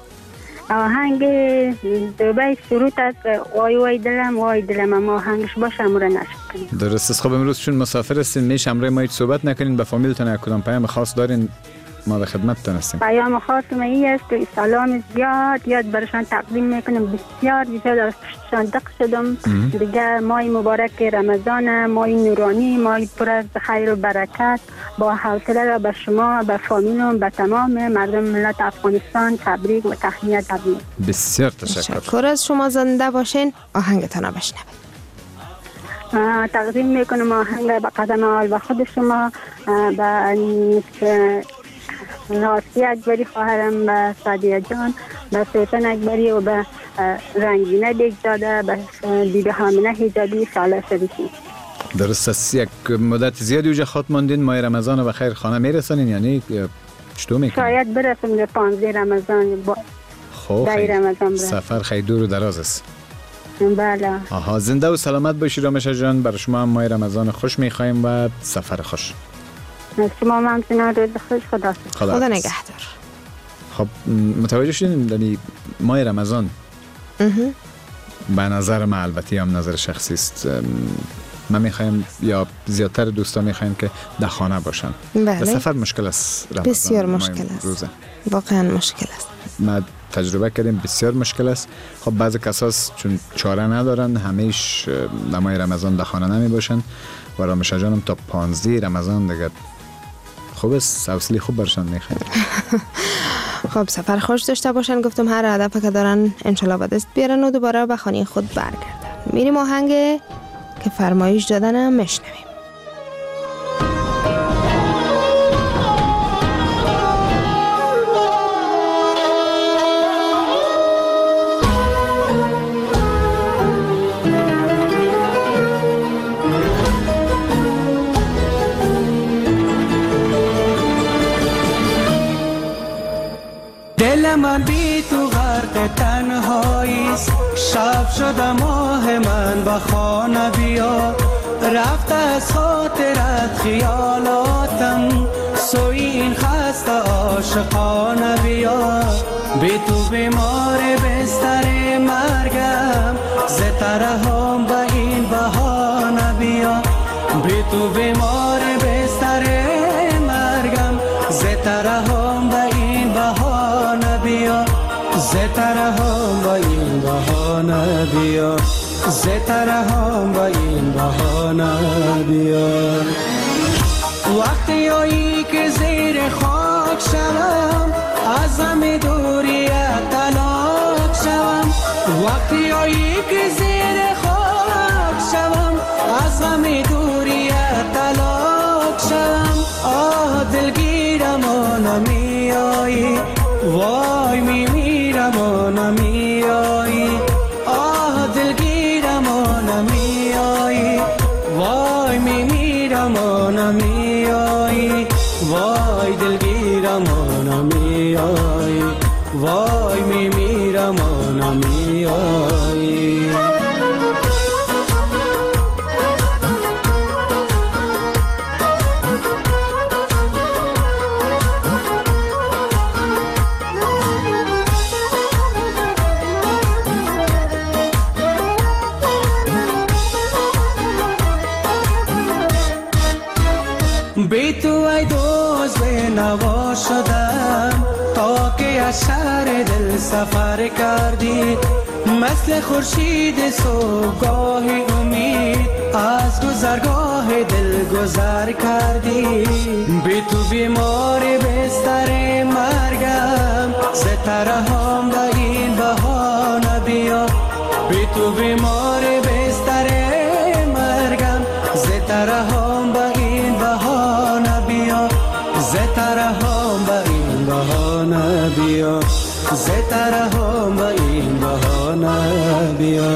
آهنگ دوبای سرود از وای وای دلم اما آهنگش باشه امور نشد. درست است. خب امروز چون مسافر هستین میشه امروز ما هیچ صحبت نکنین، به فامیلتون کدام پیام خاص دارین ما به خدمتتان هستیم. پیام خاطر ای است که سلام زیاد برشان تقدیم میکنم. بسیار از پشتشان دق شدم. دیگه ماه مبارک رمضان، ماه نورانی، ماه پر از خیر و برکت با حوصله را به شما، به فامیلم، به تمام مردم ملت افغانستان تبریک و تهنیت تبریک. بسیار تشکر از شما. زنده باشین. آهنگتان را بشنوید. تقدیم میکنم آهنگ به قدم اول و خود شما، به راسی اکبری خواهرم، به سعدیه جان، به سیفن اکبری و به رنگینه دیگزاده، به بیبی حامله حجابی ساله شریفی. درست است. یک مدت زیادی اوجه خاط ماندین. ماه رمضان به خیر خانه میرسانین یعنی چطور میکنین؟ شاید برسیم به 15 رمضان. خب سفر خیلی دور و دراز است. بله. آها، زنده و سلامت باشی رامشه جان. برای شما هم ماه رمضان خوش میخوایم و سفر خوش. شما هم همچنان روز خوش. خدا نگهدار. خب متوجه شدین یعنی ماه رمضان به نظر من، البته هم نظر شخصی است، من میخوایم یا زیادتر دوستا میخوایم که در خانه باشن. بله. سفر مشکل است. بسیار مشکل است. واقعا مشکل است. ما تجربه کردیم بسیار مشکل است. خب بعضی کساس چون چاره ندارن همیش ماه رمضان در خانه نمی باشن و رامشه جانم تا 15 رمضان دیگه خوب است. حوصله خوب برشان میخوایم. خب سفر خوش داشته باشن. گفتم هر هدف که دارن انشالله به دست بیارن و دوباره به خانه خود برگردن. میریم آهنگ که فرمایش دادنم میشنویم. دل من بی تو غرق تنهاییست، شب شده ماه من به خانه بیا، رفته از خاطرت خیالاتم، سوی این خسته عاشقانه بیا، بی تو بیمار بستر مرگم، زتره هم به این بهانه بیا، بی تو بیمار بستر مرگم، زتره هم به این بهانه بیا، زتره هم به این بهانه بیا، زتره هم به این بهانه بیا. وقتی آیی که زیر خاک شوم، از غم دوریت طلاق شوم، وقتی آیی که زیر خاک شوم، از غم دوریت طلاق شوم، آه دلگیرم و نمیایی، وای میمیرم و نمیایی، آه دلگیرم و نمیایی، وای میمیرم و نمیایی، وای دلگیرم و نمیایی، وای میمیرم و نمیایی. بی تو ای دوست به نوا شدم، تا که از شهر دل سفر کردی، مثل خورشید صبحگاه امید، از گذرگاه دل گذر کردی، بی تو بیمار بستر مرگم، زتره هم به این بهانه بیا، بی تو بیمار بستر مرگم، زتره هم به این بهانه بیا، زتره هم به این بهانه بیا، زتره هم به این بهانه بیا.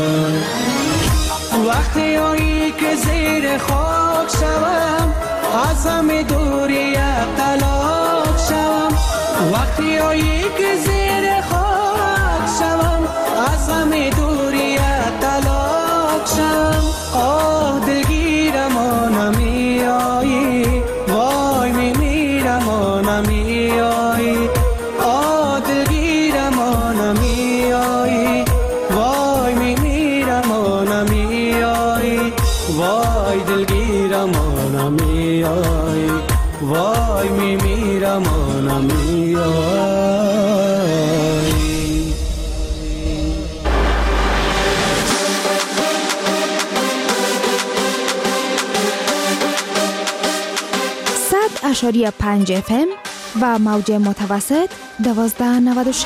وقتی آیی که زیر خاک شوم، از غم دوریت طلاق شوم، وقتی آیی که زیر خاک شوم، از غم دوریت طلاق شوم، آه دلگیرم و نمیایی، وای میمیرم و نمیایی، آه دلگیرم و نمیایی، وای میمیرم و نمیایی، وای دلگیرم و نمیایی، وای میمیرم آنم میای. 100.5 FM و موج متوسط 1296.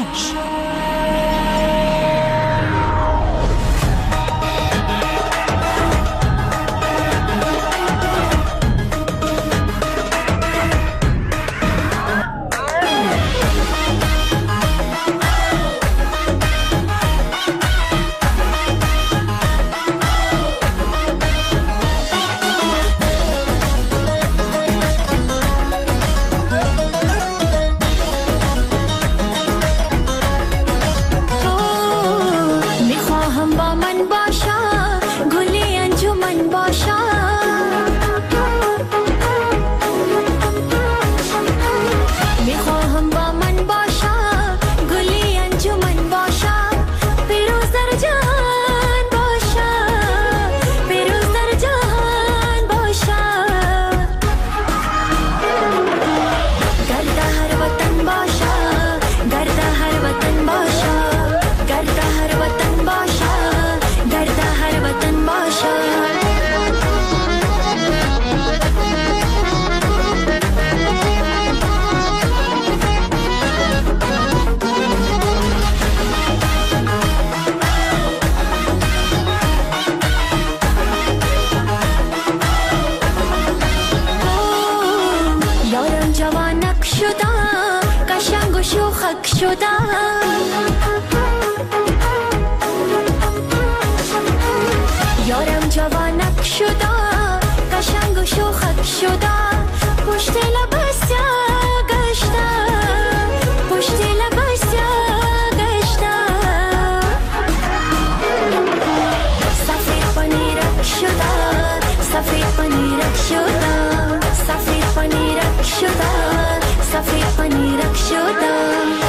یارم جوانک شده قشنگ و شوخک شده پشت لباس گشته پشت لباس گشته سفید پنیرک شده سفید پنیرک شده سفید پنیرک شده سفید پنیرک شده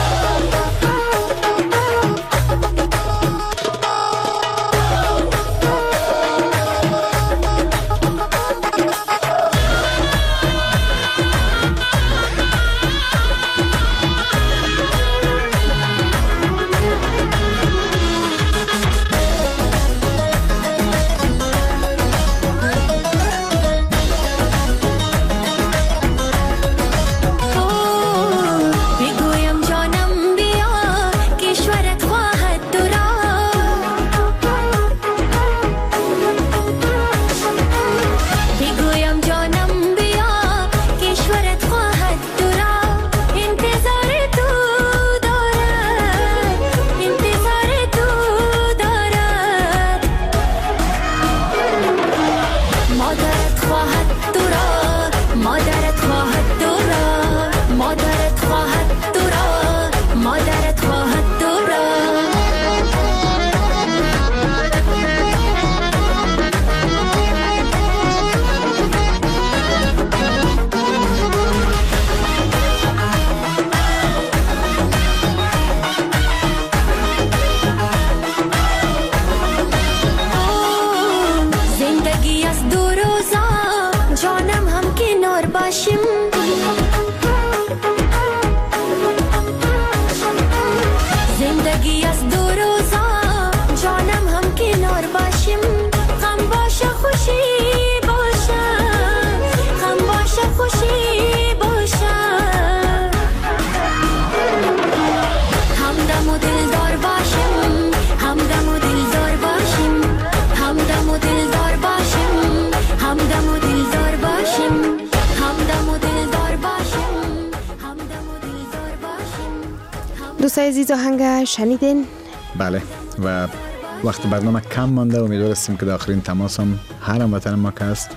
دوستای عزیز آهنگ شنیدین؟ بله و وقت برنامه کم مانده امیدوار هستیم که در آخرین تماس هم هر هموطن ما که هست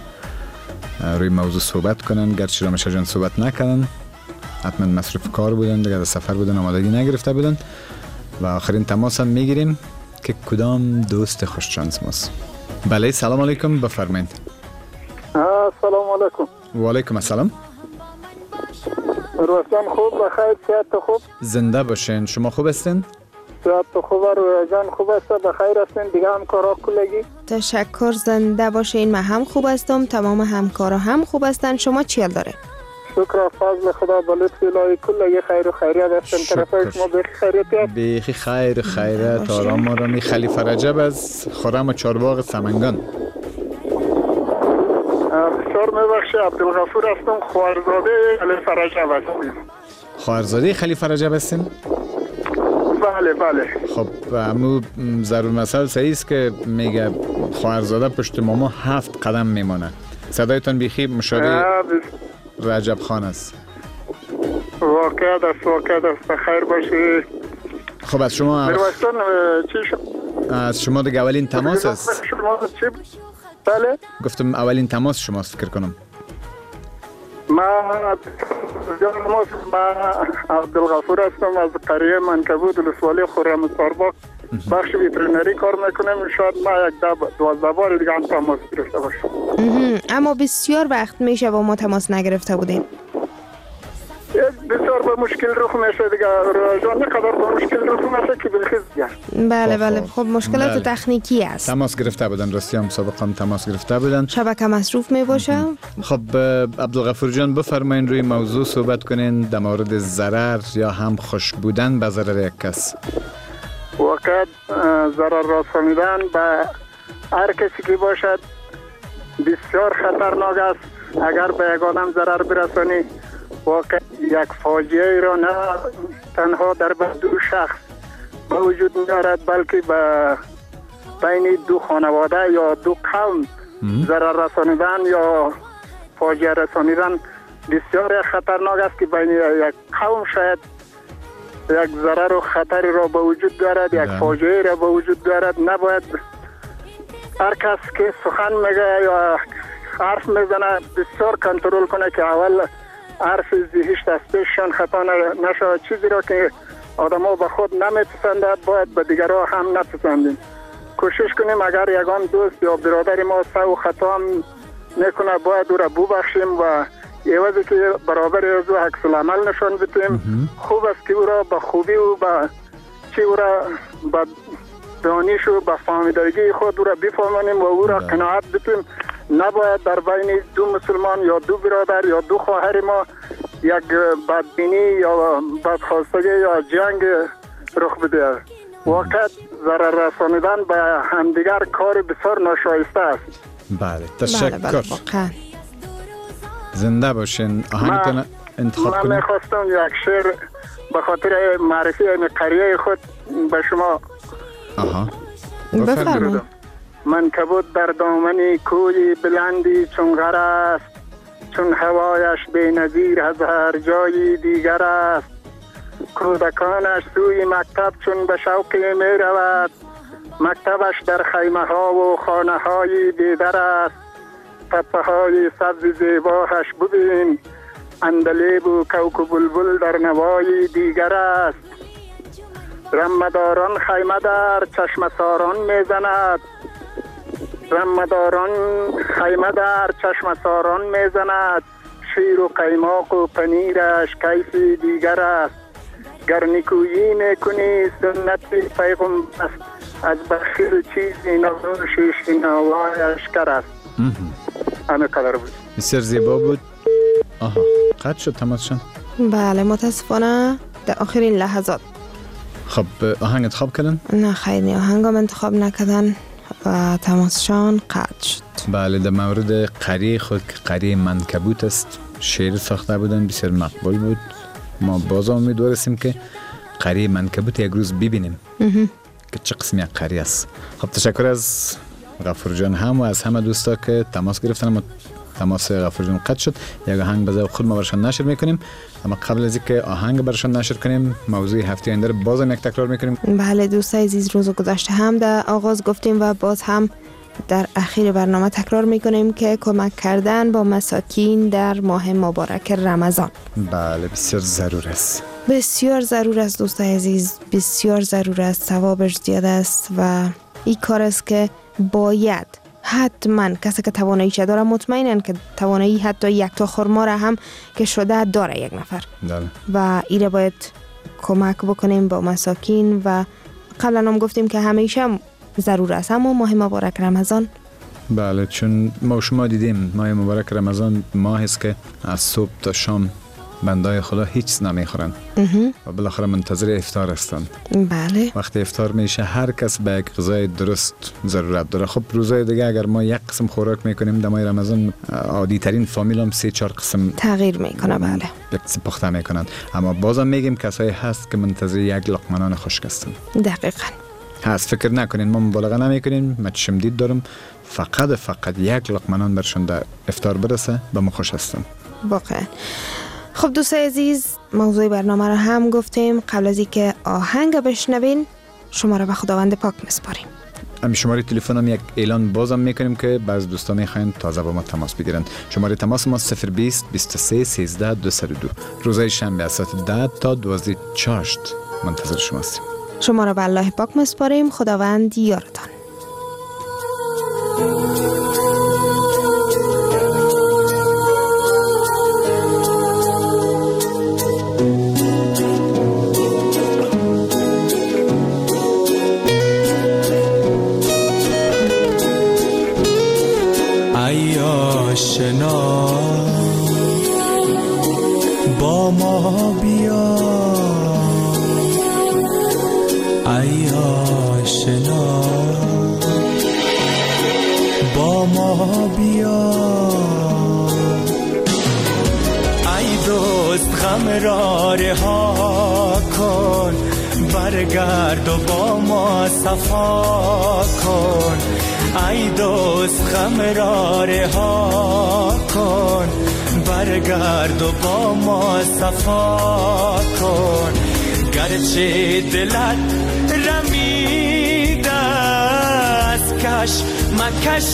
روی موضوع صحبت کنن. گرچه رامشا جان صحبت نکنن حتما مصروف کار بودن دیگه، در سفر بودن آمادگی نگرفته بودن و آخرین تماس هم میگیریم که کدام دوست خوش شانس ماست. بله سلام علیکم بفرمایید. سلام علیکم. و علیکم السلام. روشن خوب بخیر صحت خوب؟ زنده باشین. شما خوب هستین؟ صحت خوب روشن خوب است بخیر هستین دیگه همکارا کلگی؟ تشکر زنده باشین. من هم خوب هستم تمام همکارا هم خوب هستن. شما چی حال داره؟ شکر و فضل خدا به لطف الهی کل خیر و خیریت هستن. طرف شما به خیریت است؟ بیخی خیر و خیریت آرام آرامی. خلیفه رجب از خرم چارباغ سمنگان. بسیار میبخشی، عبدالغفور هستم، خواهرزاده خلیفه رجب هستم. خواهرزاده خلیفه رجب هستیم؟ بله بله. خب امو ضرور مثال صحیح است که میگه خواهرزاده پشت ماما 7 قدم میمانه. صدایتان بیخی مشابه رجب خان است. واقعیت است. خیر باشی. خب از شما میروستان چی شد؟ از شما دیگه اولین تماس است. شما چی؟ بله؟ گفتم اولین تماس شماست فکر کنم. ما عبدالغفور هستم از قریه منکبود ولسوالی خرم چارباغ بخش ویترینری کار میکنم. شاید ما یک 12 بار دیگه هم تماس گرفته باشم. اما بسیار وقت میشه با ما تماس نگرفته بودین. بسیار با مشکل رخ میشه دیگه. راجان نقدر با مشکل رخ میشه که بلخیز دیگه. بله خب مشکلات تکنیکی است. تماس گرفته بودن، راستی هم سابقا تماس گرفته بودن. شبکه مصروف می باشه. خب عبدالغفور جان بفرمایین روی موضوع صحبت کنین در مورد ضرر یا هم خوش بودن به ضرر یک کس. واقعا ضرر رسانیدن به هر کسی که باشد بسیار خطرناک است. اگر به یک آدم ضرر برسانی واقعا یک فاجعه را نه تنها در دو شخص به وجود میارد بلکه به بین دو خانواده یا دو قوم ضرر رسانیدن یا فاجعه رسانیدن بسیار خطرناک است که بین یک قوم شاید یک ضرر و خطری را به وجود دارد، یک فاجعه را به وجود دارد. نباید هر کس که سخن میگه یا حرف میزنه بسیار کنترل کنه که اول حرف ذهنش دستشان خطا نشود. چیزی را که آدم ها به خود نمیپسندند باید به دیگرها هم نپسندیم. کوشش کنیم اگر یگان دوست یا برادر ما سو خطا هم میکنه باید او را ببخشیم و عوضی که برابر از او عکس العمل نشان بدیم. خوب است که او را به خوبی و به چی او را به دانش و به فهمیدگی خود او را بفهمانیم و او را قناعت بدیم. نباید در بین دو مسلمان یا دو برادر یا دو خواهر ما یک بدبینی یا بدخواستگی یا جنگ رخ بده. واقعا ضرر رسانیدن به همدیگر کار بسیار ناشایسته است. بله تشکر. زنده باشین. آهنگتون انتخاب کنید. من میخواستم یک شعر به خاطر معرفی قریه خود به شما. بفرمایید. من کبود در دامنی کوی بلندی چون غر است، چون هوایش بی نظیر از هر جایی دیگر است. کودکانش سوی مکتب چون به شوقی می رود، مکتبش در خیمه ها و خانه های دیدر است. تپه های سبز زیباش ببین، اندلیب و کوک و بلبل در نوای دیگر است. رمداران خیمه در چشم ساران می زند، رمداران خیمه در چشم ساران می زند. شیر و قیماق و پنیرش کیفی دیگر است. گر نکویی میکنی سنت پیغمبر است، از بخیر چیزی نوشش نوایش کر است. همه قدر بود. بسیار زیبا بود. قطع شد تماسشان. بله متاسفانه در آخرین لحظات. خب آهنگ انتخاب کردن؟ نه خیلی آهنگم انتخاب نکردن و تماسشان قطع شد. بله در مورد قریه خود که قریه منکبوت است شعر ساخته بودن، بسیار مقبول بود. ما باز امیدواریم که قریه منکبوت یک روز ببینیم که چه قسمی قریه است. خب تشکر از غفور جان هم و از همه دوستا که تماس گرفتن. اما تماس غفور جان قطع شد. یک آهنگ به ذوق خود ما برشان نشر میکنیم. اما قبل از اینکه آهنگ برشان نشر کنیم موضوع هفته آینده رو باز هم یک تکرار میکنیم. بله دوستای عزیز، روز گذشته هم در آغاز گفتیم و باز هم در اخیر برنامه تکرار میکنیم که کمک کردن با مساکین در ماه مبارک رمضان بله بسیار ضرور است. بسیار ضرور است دوستای عزیز، بسیار ضرور است. ثوابش زیاد است و این کار است که باید حتما کسی که توانایی چه داره، مطمئنن که توانایی حتی یک تا خرما را هم که شده داره یک نفر و ایره باید کمک بکنیم با مساکین. و قبلا هم گفتیم که همیشه ضرور است، اما ماه مبارک رمضان بله، چون ما شما دیدیم ماه مبارک رمضان ماه است که از صبح تا شام بندای خدا هیچ نمیخورن و بالاخره منتظر افطار هستن. بله. وقتی افطار میشه هر کس به یک غذای درست ضرورت داره. خب روزای دیگه اگر ما یک قسم خوراک میکنیم در ماه رمضان عادی ترین فامیل هم 3-4 قسم تغییر میکنه. بله، یک قسم پخته میکنن، اما بازم میگیم کسایی هست که منتظر یک لقمه نان خشک هستن. دقیقاً هست. فکر نکنین ما مبالغه نمیکنیم. من چشم دید دارم فقط یک لقمه نان برشون در افطار برسه به ما خوش هستن واقعا. خب دوستای عزیز، موضوع برنامه را هم گفتیم. قبل از اینکه آهنگ بشنوین شما را به خداوند پاک میسپاریم. همین شماره تلفن هم یک اعلان بازم میکنیم که بعض دوستا میخواین تازه با ما تماس بگیرن. شماره تماس ما 020 23 13 202. روزهای شنبه از ساعت 10 تا 12 چاشت منتظر شما هستیم. شما را به الله پاک میسپاریم. خداوند یارتان. آشنا با ما بیا، ای آشنا با ما بیا، ای دوست غم را رها کن، برگرد و با ما صفا کن. ای دوست غم را رها کن، برگرد و با ما صفا کن. گرچه دلت رمیده از کش مکش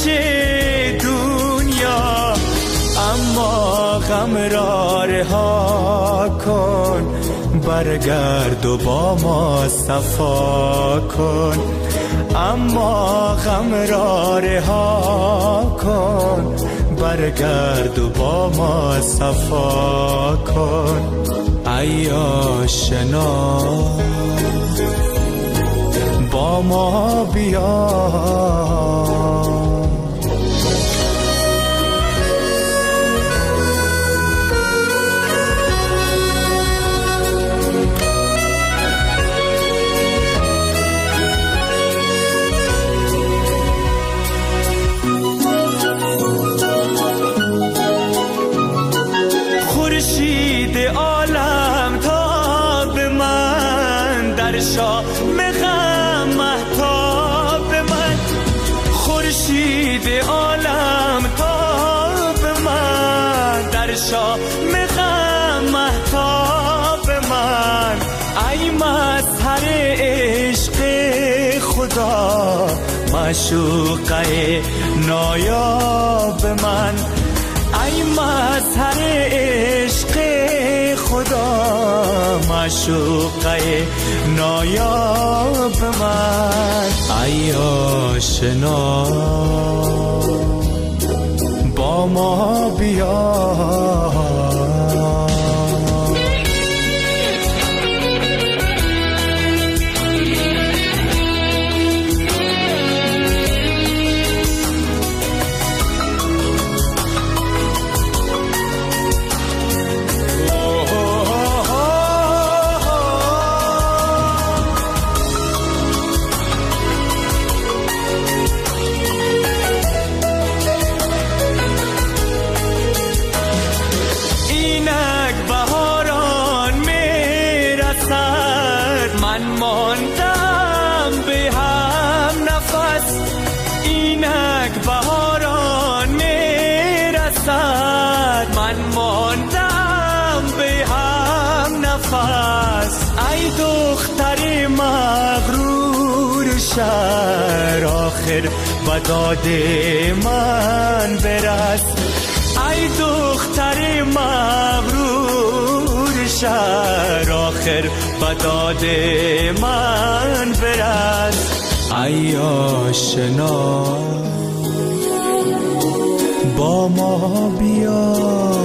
دنیا، اما غم را رها کن، برگرد و با ما صفا کن. اما غم را رها کن، برگرد و با ما صفا کن. ای آشنا با ما بیا. معشوقه نایاب من، ای مظهر عشق خدا، معشوقه نایاب من. ای آشنا با ما بیا. آخر به داد من برس، ای دختر مغرور شهر، آخر به داد من برس. ای آشنا با ما بیا.